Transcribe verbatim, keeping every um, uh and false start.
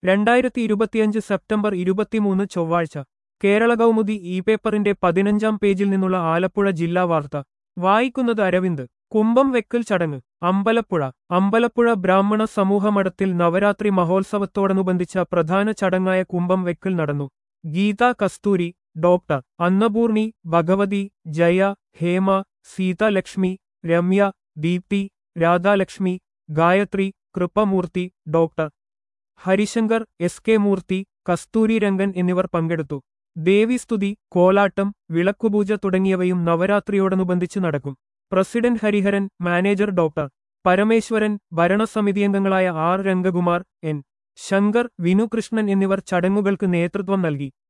രണ്ടായിരത്തി ഇരുപത്തിയഞ്ച് സെപ്റ്റംബർ ഇരുപത്തിമൂന്ന് ചൊവ്വാഴ്ച കേരള കൗമുദി ഇ പേപ്പറിന്റെ പതിനഞ്ചാം പേജിൽ നിന്നുള്ള ആലപ്പുഴ ജില്ലാ വാർത്ത വായിക്കുന്നത് അരവിന്ദ്. കുംഭം വെക്കൽ ചടങ്ങ് അമ്പലപ്പുഴ. അമ്പലപ്പുഴ ബ്രാഹ്മണ സമൂഹമഠത്തിൽ നവരാത്രി മഹോത്സവത്തോടനുബന്ധിച്ച പ്രധാന ചടങ്ങായ കുംഭം വെക്കൽ നടന്നു. Geetha Kasthuri, doctor Annapoorni, Bhagavathi, Jaya, Hema, Seethalakshmi, Ramya, Deepthi, Radhalakshmi, Gayathri, Krupamoorthy, doctor Harishankar, S K Moorthy, Kasthuri Rangan എന്നിവർ പങ്കെടുത്തു. ദേവീസ്തുതി, കോലാട്ടം, വിളക്കുപൂജ തുടങ്ങിയവയും നവരാത്രിയോടനുബന്ധിച്ച് നടക്കും. President Hariharan, manager doctor Parameswaran, ഭരണസമിതിയംഗങ്ങളായ ആർ രംഗകുമാർ, എൻ ശങ്കർ, വിനുകൃഷ്ണൻ എന്നിവർ ചടങ്ങുകൾക്ക് നേതൃത്വം നൽകി.